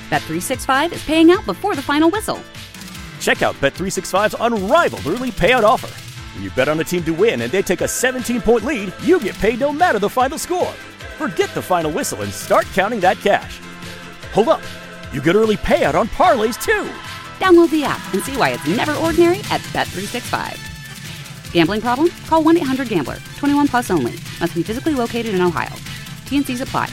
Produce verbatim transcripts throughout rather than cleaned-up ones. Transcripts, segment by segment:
Bet three sixty-five is paying out before the final whistle. Check out Bet three sixty-five's unrivaled early payout offer. When you bet on a team to win and they take a seventeen-point lead, you get paid no matter the final score. Forget the final whistle and start counting that cash. Hold up. You get early payout on parlays, too. Download the app and see why it's never ordinary at Bet three sixty-five. Gambling problem? Call one eight hundred gambler. twenty-one plus only. Must be physically located in Ohio. T N Cs apply.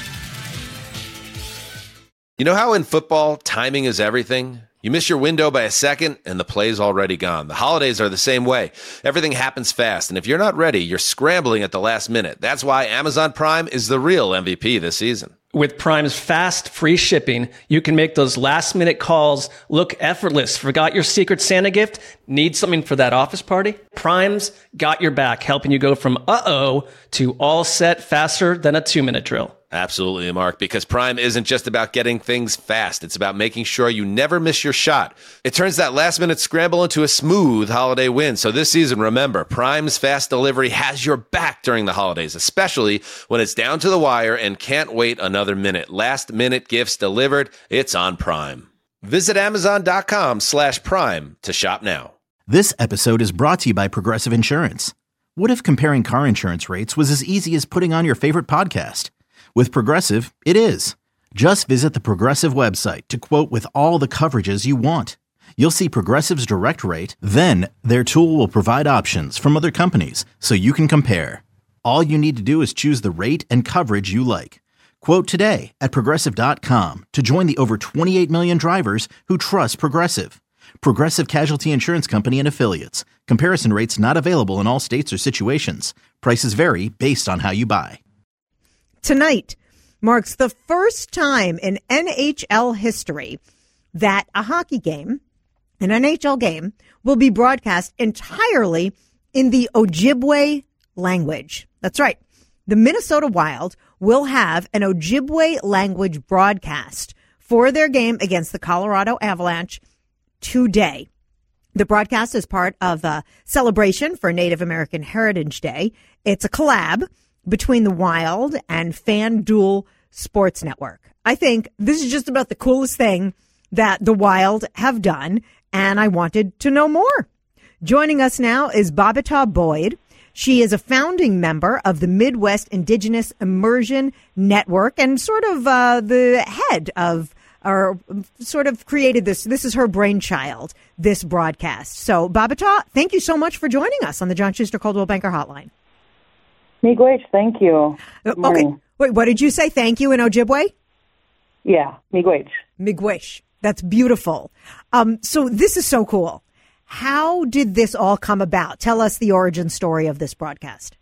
You know how in football, timing is everything? You miss your window by a second, and the play's already gone. The holidays are the same way. Everything happens fast, and if you're not ready, you're scrambling at the last minute. That's why Amazon Prime is the real M V P this season. With Prime's fast, free shipping, you can make those last-minute calls look effortless. Forgot your Secret Santa gift? Need something for that office party? Prime's got your back, helping you go from uh-oh to all set faster than a two-minute drill. Absolutely, Mark, because Prime isn't just about getting things fast. It's about making sure you never miss your shot. It turns that last-minute scramble into a smooth holiday win. So this season, remember, Prime's fast delivery has your back during the holidays, especially when it's down to the wire and can't wait another minute. Last-minute gifts delivered, it's on Prime. Visit Amazon.com slash Prime to shop now. This episode is brought to you by Progressive Insurance. What if comparing car insurance rates was as easy as putting on your favorite podcast? With Progressive, it is. Just visit the Progressive website to quote with all the coverages you want. You'll see Progressive's direct rate, then their tool will provide options from other companies so you can compare. All you need to do is choose the rate and coverage you like. Quote today at Progressive dot com to join the over twenty-eight million drivers who trust Progressive. Progressive Casualty Insurance Company and Affiliates. Comparison rates not available in all states or situations. Prices vary based on how you buy. Tonight marks the first time in N H L history that a hockey game, an N H L game, will be broadcast entirely in the Ojibwe language. That's right. The Minnesota Wild will have an Ojibwe language broadcast for their game against the Colorado Avalanche today. The broadcast is part of a celebration for Native American Heritage Day. It's a collab between the Wild and FanDuel Sports Network. I think this is just about the coolest thing that the Wild have done, and I wanted to know more. Joining us now is Babita Boyd. She is a founding member of the Midwest Indigenous Immersion Network and sort of uh, the head of, or sort of created this. This is her brainchild, this broadcast. So, Babita, thank you so much for joining us on the John Schuster Coldwell Banker Hotline. Miigwech, thank you. Good morning. Okay. Wait, what did you say? Thank you in Ojibwe? Yeah, Miigwech. Miigwech. That's beautiful. Um, so this is so cool. How did this all come about? Tell us the origin story of this broadcast.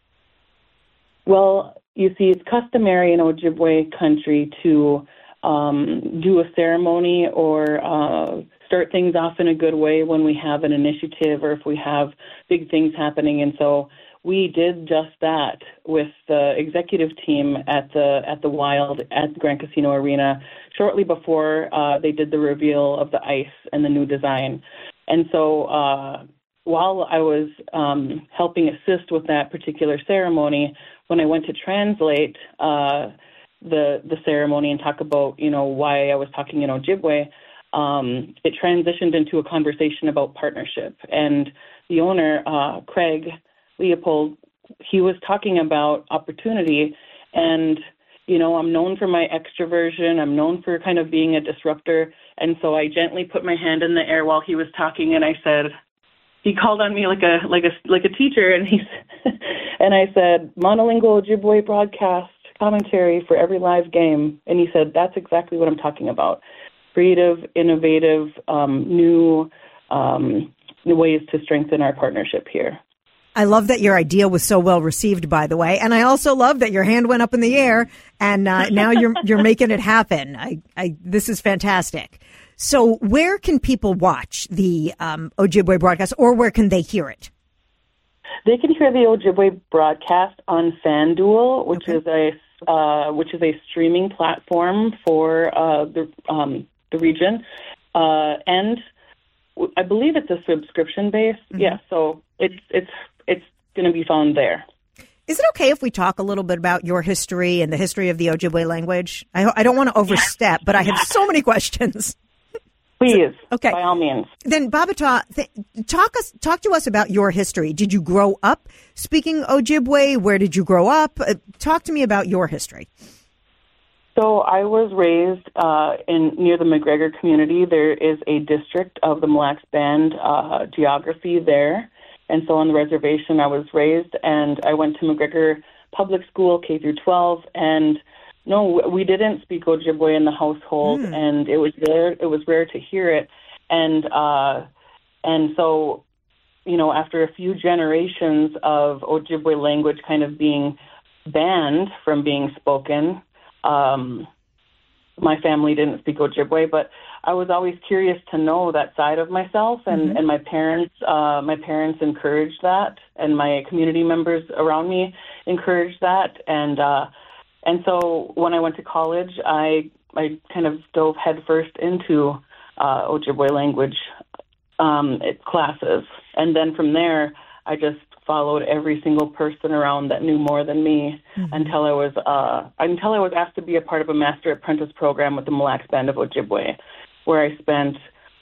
Well, you see, it's customary in Ojibwe country to um, do a ceremony or uh, start things off in a good way when we have an initiative or if we have big things happening. And so we did just that with the executive team at the at the Wild at the Grand Casino Arena shortly before uh, they did the reveal of the ice and the new design. And so uh, while I was um, helping assist with that particular ceremony, when I went to translate uh, the the ceremony and talk about, you know, why I was talking in Ojibwe, um, it transitioned into a conversation about partnership. And the owner, uh, Craig Leopold, he was talking about opportunity. And, you know, I'm known for my extroversion. I'm known for kind of being a disruptor. And so I gently put my hand in the air while he was talking, and I said, he called on me like a like a like a teacher, and he and I said, monolingual Ojibwe broadcast commentary for every live game. And he said, that's exactly what I'm talking about. Creative, innovative, um, new, um, new ways to strengthen our partnership here. I love that your idea was so well received, by the way. And I also love that your hand went up in the air and uh, now you're you're making it happen. I, I this is fantastic. So where can people watch the um, Ojibwe broadcast, or where can they hear it? They can hear the Ojibwe broadcast on FanDuel, which okay. is a uh, which is a streaming platform for uh, the um, the region, uh, and I believe it's a subscription base. Mm-hmm. Yeah, so it's it's it's going to be found there. Is it okay if we talk a little bit about your history and the history of the Ojibwe language? I, I don't want to overstep, but I have so many questions. Please, so, okay. by all means. Then, Babatoa, th- talk us, talk to us about your history. Did you grow up speaking Ojibwe? Where did you grow up? Uh, talk to me about your history. So I was raised uh, in near the McGregor community. There is a district of the Mille Lacs Band uh, geography there. And so on the reservation I was raised, and I went to McGregor Public School, K through twelve, and no, we didn't speak Ojibwe in the household, mm. and it was rare, it was rare to hear it. And uh, and so, you know, after a few generations of Ojibwe language kind of being banned from being spoken, um, my family didn't speak Ojibwe, but I was always curious to know that side of myself, and, mm-hmm. and my parents uh, my parents encouraged that, and my community members around me encouraged that, and uh, and so when I went to college, I I kind of dove headfirst into uh, Ojibwe language um, classes, and then from there I just followed every single person around that knew more than me mm-hmm. until I was uh, until I was asked to be a part of a Master Apprentice program with the Mille Lacs Band of Ojibwe, where I spent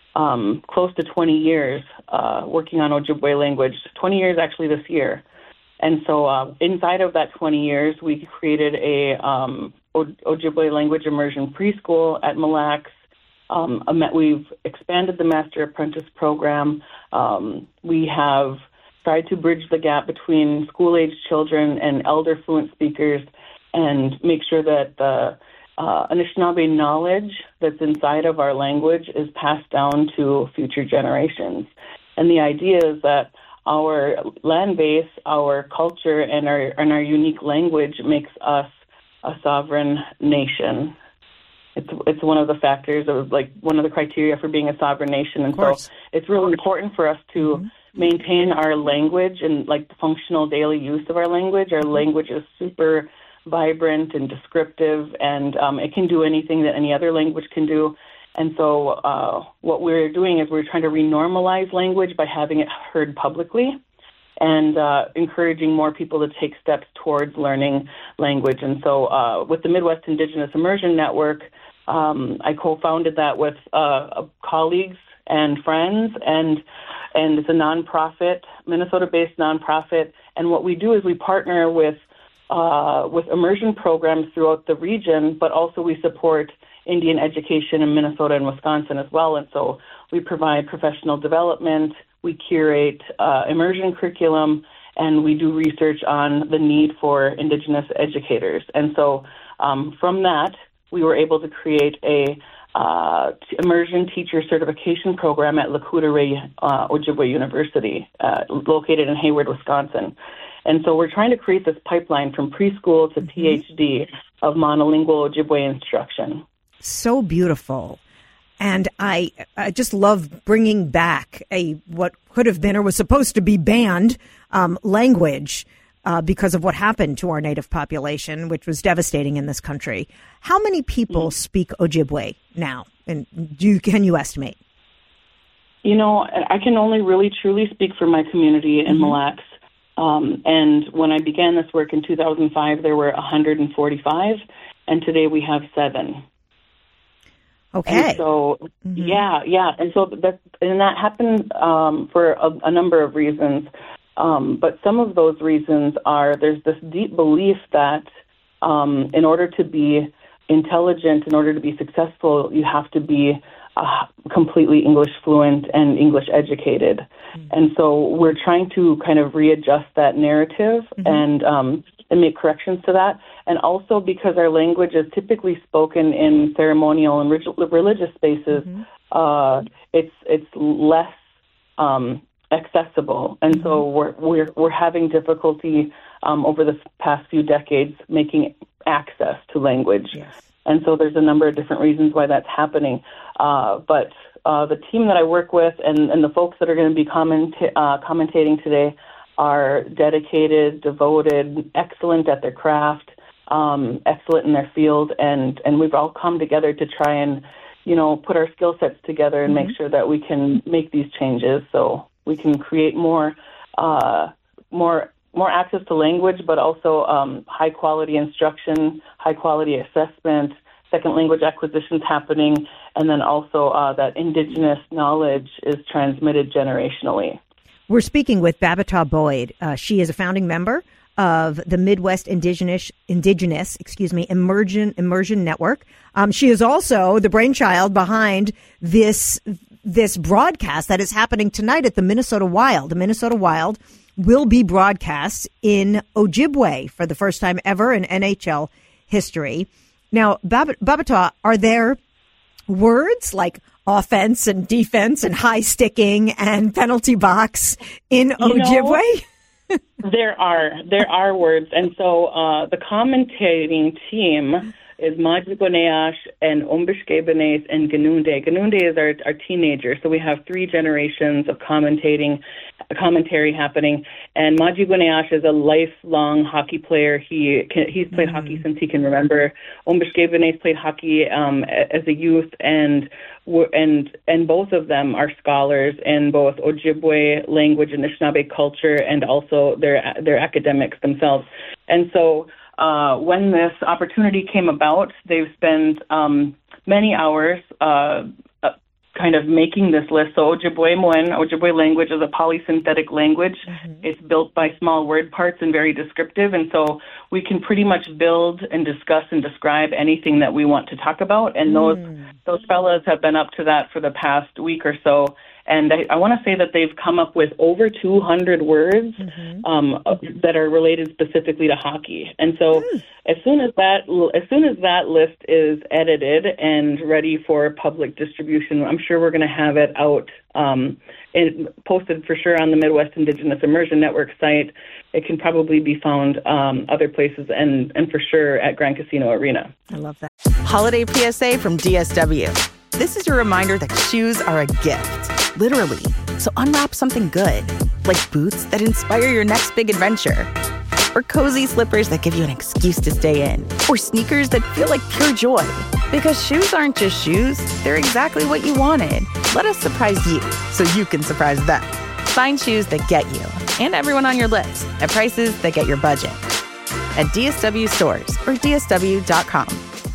um, close to twenty years uh, working on Ojibwe language, twenty years actually this year. And so uh, inside of that twenty years, we created a um, Ojibwe language immersion preschool at Mille Lacs. Um, we've expanded the Master Apprentice program. Um, we have tried to bridge the gap between school-age children and elder fluent speakers and make sure that the uh, Anishinaabe knowledge that's inside of our language is passed down to future generations. And the idea is that our land base, our culture, and our and our unique language makes us a sovereign nation. It's it's one of the factors of like one of the criteria for being a sovereign nation, and so it's really important for us to mm-hmm. maintain our language and like the functional daily use of our language. Our language is super vibrant and descriptive, and um, it can do anything that any other language can do. And so uh, what we're doing is we're trying to renormalize language by having it heard publicly and uh, encouraging more people to take steps towards learning language. And so uh, with the Midwest Indigenous Immersion Network, um, I co-founded that with uh, colleagues and friends, and and it's a nonprofit, Minnesota-based nonprofit. And what we do is we partner with uh, with immersion programs throughout the region, but also we support Indian education in Minnesota and Wisconsin as well. And so we provide professional development, we curate uh, immersion curriculum, and we do research on the need for Indigenous educators. And so um, from that, we were able to create a uh, immersion teacher certification program at Lakota uh, Ojibwe University, uh, located in Hayward, Wisconsin. And so we're trying to create this pipeline from preschool to mm-hmm. PhD of monolingual Ojibwe instruction. So beautiful. And I, I just love bringing back a what could have been or was supposed to be banned um, language uh, because of what happened to our native population, which was devastating in this country. How many people mm-hmm. speak Ojibwe now? And do you, can you estimate? You know, I can only really truly speak for my community in mm-hmm. Mille Lacs. Um, and when I began this work in two thousand five, there were one hundred forty-five, and today we have seven. Okay. And so, mm-hmm. yeah, yeah. And so that, and that happened um, for a, a number of reasons. Um, but some of those reasons are there's this deep belief that um, in order to be intelligent, in order to be successful, you have to be uh, completely English fluent and English educated. Mm-hmm. And so we're trying to kind of readjust that narrative mm-hmm. and um, and make corrections to that. And also because our language is typically spoken in ceremonial and religious spaces, mm-hmm. uh, it's it's less um, accessible. And mm-hmm. so we're we're we're having difficulty um, over the past few decades making access to language. Yes. And so there's a number of different reasons why that's happening. Uh, but uh, the team that I work with and, and the folks that are going to be comment, uh, commentating today are dedicated, devoted, excellent at their craft, um, excellent in their field, and, and we've all come together to try and, you know, put our skill sets together and mm-hmm. make sure that we can make these changes so we can create more uh, more more access to language, but also um, high quality instruction, high quality assessment, second language acquisitions happening, and then also uh, that Indigenous knowledge is transmitted generationally. We're speaking with Babita Boyd. Uh, she is a founding member of the Midwest Indigenous, Indigenous, excuse me, Immersion Immersion Network. Um, she is also the brainchild behind this this broadcast that is happening tonight at the Minnesota Wild. The Minnesota Wild will be broadcast in Ojibwe for the first time ever in N H L history. Now, Bab- Babita, are there words like offense and defense and high sticking and penalty box in you Ojibwe? Know, there are. There are words. And so uh, the commentating team is Majiguneash and Ombishkebenes and Ganunde. Ganunde is our, our teenager. So we have three generations of commentating, commentary happening. And Majiguneash is a lifelong hockey player. He can, he's played mm-hmm. hockey since he can remember. Ombishkebenes played hockey um, as a youth, and and and both of them are scholars in both Ojibwe language and Anishinaabe culture, and also their their academics themselves. And so Uh, when this opportunity came about, they've spent um, many hours uh, uh, kind of making this list. So Ojibwe Moen, Ojibwe language is a polysynthetic language. Mm-hmm. It's built by small word parts and very descriptive. And so we can pretty much build and discuss and describe anything that we want to talk about. And mm. those those fellows have been up to that for the past week or so. And I, I want to say that they've come up with over two hundred words mm-hmm. um, that are related specifically to hockey. And so, mm. as soon as that as soon as that list is edited and ready for public distribution, I'm sure we're going to have it out um, and posted for sure on the Midwest Indigenous Immersion Network site. It can probably be found um, other places, and and for sure at Grand Casino Arena. I love that. Holiday P S A from D S W. This is your reminder that shoes are a gift. Literally. So unwrap something good, like boots that inspire your next big adventure, or cozy slippers that give you an excuse to stay in, or sneakers that feel like pure joy. Because shoes aren't just shoes, they're exactly what you wanted. Let us surprise you so you can surprise them. Find shoes that get you and everyone on your list at prices that get your budget at D S W stores or D S W dot com.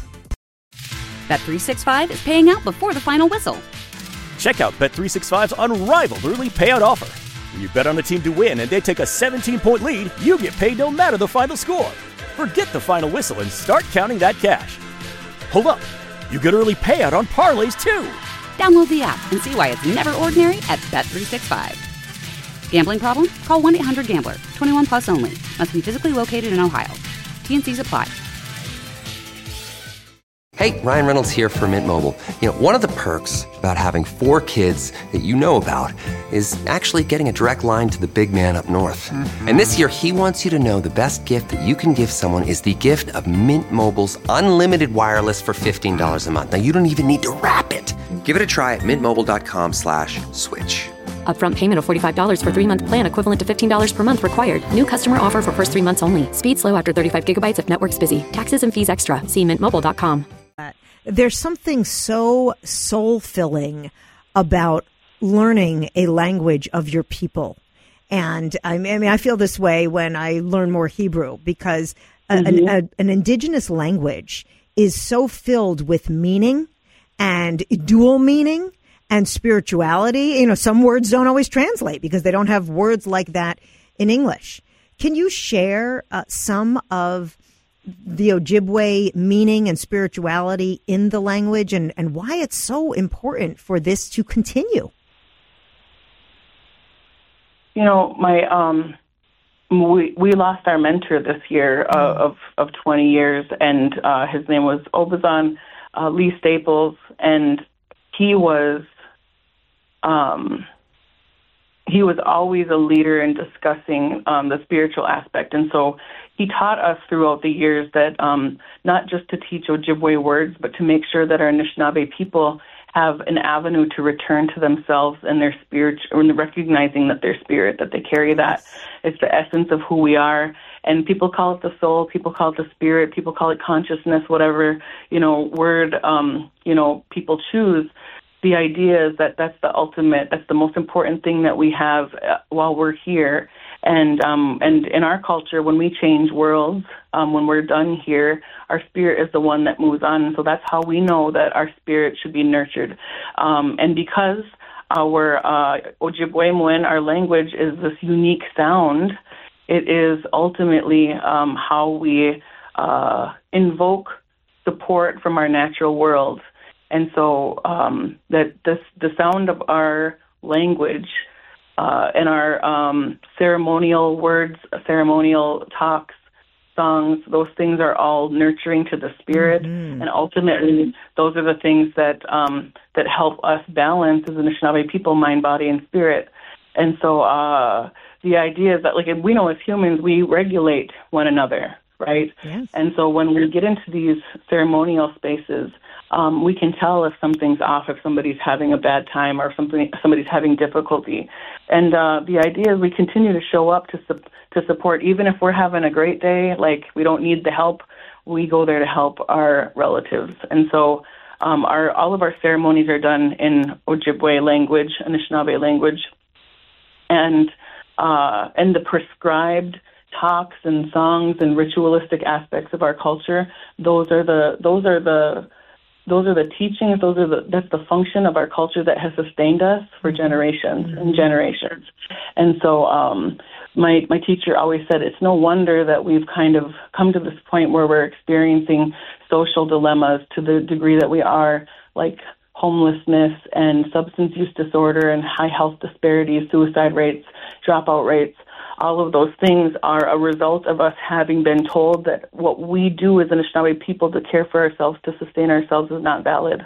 Bet three sixty-five is paying out before the final whistle. Check out Bet three sixty-five's unrivaled early payout offer. When you bet on a team to win and they take a seventeen-point lead, you get paid no matter the final score. Forget the final whistle and start counting that cash. Hold up. You get early payout on parlays, too. Download the app and see why it's never ordinary at Bet three sixty-five. Gambling problem? Call one eight hundred gambler. twenty-one plus only. Must be physically located in Ohio. T N Cs apply. Hey, Ryan Reynolds here for Mint Mobile. You know, one of the perks about having four kids that you know about is actually getting a direct line to the big man up north. Mm-hmm. And this year, he wants you to know the best gift that you can give someone is the gift of Mint Mobile's unlimited wireless for fifteen dollars a month. Now, you don't even need to wrap it. Give it a try at mintmobile.com slash switch. Upfront payment of forty-five dollars for three-month plan equivalent to fifteen dollars per month required. New customer offer for first three months only. Speed slow after thirty-five gigabytes if network's busy. Taxes and fees extra. See mint mobile dot com. There's something so soul-filling about learning a language of your people. And I mean, I feel this way when I learn more Hebrew, because mm-hmm. a, an, a, an indigenous language is so filled with meaning and dual meaning and spirituality. You know, some words don't always translate because they don't have words like that in English. Can you share uh, some of the Ojibwe meaning and spirituality in the language, and, and why it's so important for this to continue? You know, my um, we we lost our mentor this year uh, of of twenty years, and uh, his name was Obazan uh, Lee Staples, and he was um, he was always a leader in discussing um, the spiritual aspect, and so he taught us throughout the years that um, not just to teach Ojibwe words, but to make sure that our Anishinaabe people have an avenue to return to themselves and their spirit, or recognizing that their spirit, that they carry that. It's the essence of who we are. And people call it the soul, people call it the spirit, people call it consciousness, whatever, you know, word, um, you know, people choose. The idea is that that's the ultimate, that's the most important thing that we have uh, while we're here. And um, and in our culture, when we change worlds, um, when we're done here, our spirit is the one that moves on. So that's how we know that our spirit should be nurtured. Um, and because our uh, Ojibwe-Moen, our language, is this unique sound, it is ultimately um, how we uh, invoke support from our natural world. And so um, that this, the sound of our language uh, and our um, ceremonial words, ceremonial talks, songs, those things are all nurturing to the spirit. Mm-hmm. And ultimately, those are the things that um, that help us balance as Anishinaabe people, mind, body, and spirit. And so uh, the idea is that, like, we know as humans, we regulate one another, right? Yes. And so when we get into these ceremonial spaces, um, we can tell if something's off, if somebody's having a bad time or something, somebody's having difficulty. And uh, the idea is we continue to show up to su- to support, even if we're having a great day, like we don't need the help, we go there to help our relatives. And so um, our all of our ceremonies are done in Ojibwe language, Anishinaabe language, and uh, and the prescribed talks and songs and ritualistic aspects of our culture, those are the those are the those are the teachings, those are the that's the function of our culture that has sustained us for generations mm-hmm. and generations. And so um, my my teacher always said it's no wonder that we've kind of come to this point where we're experiencing social dilemmas to the degree that we are, like homelessness and substance use disorder and high health disparities, suicide rates, dropout rates. All of those things are a result of us having been told that what we do as Anishinaabe people to care for ourselves, to sustain ourselves, is not valid.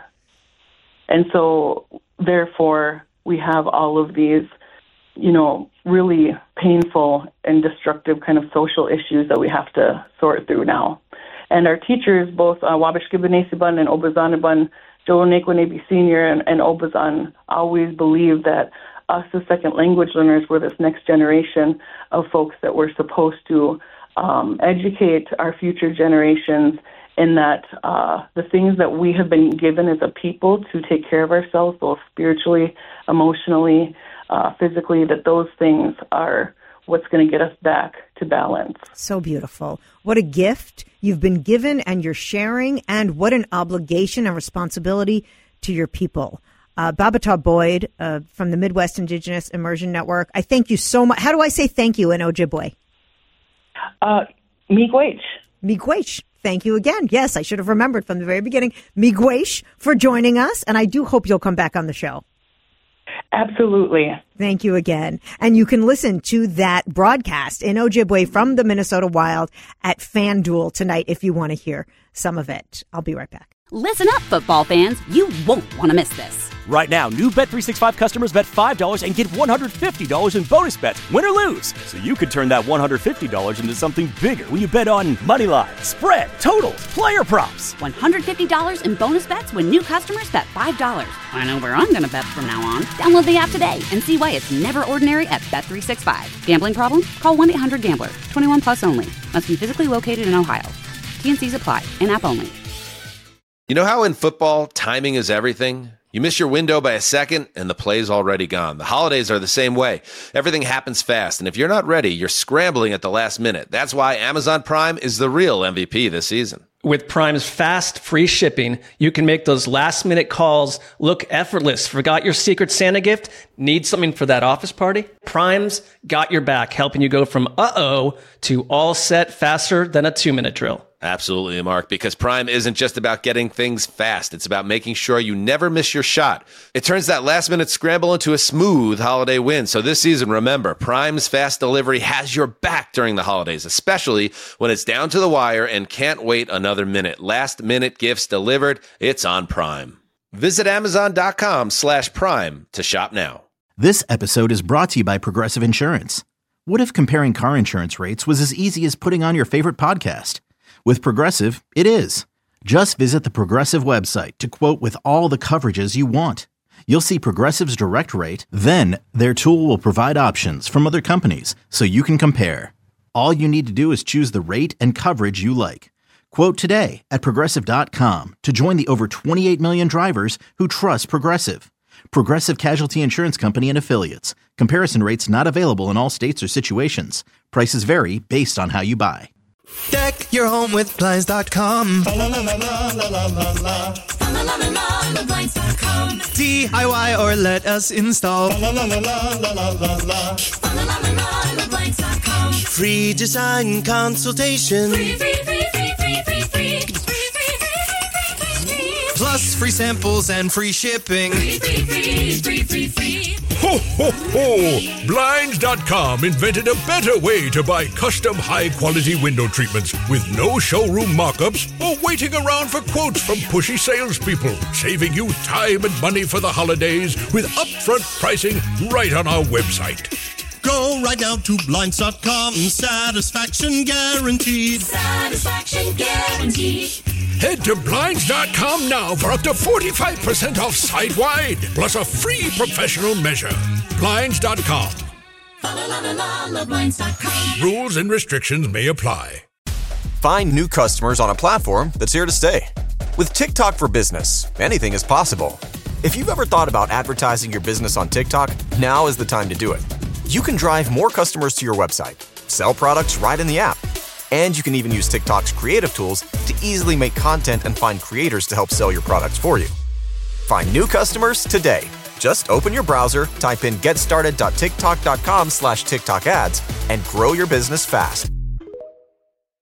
And so, therefore, we have all of these, you know, really painful and destructive kind of social issues that we have to sort through now. And our teachers, both uh, Wabish Gibbonesiban and Obazanaban, Joe Nekwanebi Senior and, and Obazan, always believed that us as second language learners were this next generation of folks that were supposed to um, educate our future generations in that uh, the things that we have been given as a people to take care of ourselves, both spiritually, emotionally, uh, physically, that those things are what's going to get us back to balance. So beautiful. What a gift you've been given and you're sharing, and what an obligation and responsibility to your people. Uh, Babata Boyd uh, from the Midwest Indigenous Immersion Network, I thank you so much. How do I say thank you in Ojibwe? Uh, Miigwech. Miigwech. Thank you again. Yes, I should have remembered from the very beginning. Miigwech for joining us, and I do hope you'll come back on the show. Absolutely. Thank you again. And you can listen to that broadcast in Ojibwe from the Minnesota Wild at FanDuel tonight if you want to hear some of it. I'll be right back. Listen up, football fans. You won't want to miss this. Right now, new Bet three sixty-five customers bet five dollars and get one hundred fifty dollars in bonus bets, win or lose. So you could turn that one hundred fifty dollars into something bigger when you bet on money line, spread, totals, player props. one hundred fifty dollars in bonus bets when new customers bet five dollars. I know where I'm going to bet from now on. Download the app today and see why it's never ordinary at Bet three sixty-five. Gambling problem? Call one eight hundred gambler. twenty-one plus only. Must be physically located in Ohio. T and C's apply. In-app only. You know how in football, timing is everything? You miss your window by a second, and the play's already gone. The holidays are the same way. Everything happens fast, and if you're not ready, you're scrambling at the last minute. That's why Amazon Prime is the real M V P this season. With Prime's fast, free shipping, you can make those last-minute calls look effortless. Forgot your Secret Santa gift? Need something for that office party? Prime's got your back, helping you go from uh-oh to all set faster than a two-minute drill. Absolutely, Mark, because Prime isn't just about getting things fast. It's about making sure you never miss your shot. It turns that last-minute scramble into a smooth holiday win. So this season, remember, Prime's fast delivery has your back during the holidays, especially when it's down to the wire and can't wait another minute. Last-minute gifts delivered. It's on Prime. Visit Amazon.com slash Prime to shop now. This episode is brought to you by Progressive Insurance. What if comparing car insurance rates was as easy as putting on your favorite podcast? With Progressive, it is. Just visit the Progressive website to quote with all the coverages you want. You'll see Progressive's direct rate, then their tool will provide options from other companies so you can compare. All you need to do is choose the rate and coverage you like. Quote today at Progressive dot com to join the over twenty-eight million drivers who trust Progressive. Progressive Casualty Insurance Company and Affiliates. Comparison rates not available in all states or situations. Prices vary based on how you buy. Deck your home with Blinds dot com. D I Y or let us install. Free design consultation. Free, free, free, free, free, free, free. Plus free samples and free shipping. Free, free, free, free, free, free. Ho, ho, ho! Blinds dot com invented a better way to buy custom high-quality window treatments with no showroom mock-ups or waiting around for quotes from pushy salespeople, saving you time and money for the holidays with upfront pricing right on our website. Go right now to Blinds dot com. Satisfaction guaranteed. Satisfaction guaranteed. Head to Blinds dot com now for up to forty-five percent off site-wide, plus a free professional measure. Blinds dot com. Rules and restrictions may apply. Find new customers on a platform that's here to stay. With TikTok for Business, anything is possible. If you've ever thought about advertising your business on TikTok, now is the time to do it. You can drive more customers to your website, sell products right in the app, and you can even use TikTok's creative tools to easily make content and find creators to help sell your products for you. Find new customers today. Just open your browser, type in getstarted dot tiktok dot com slash TikTok ads, and grow your business fast.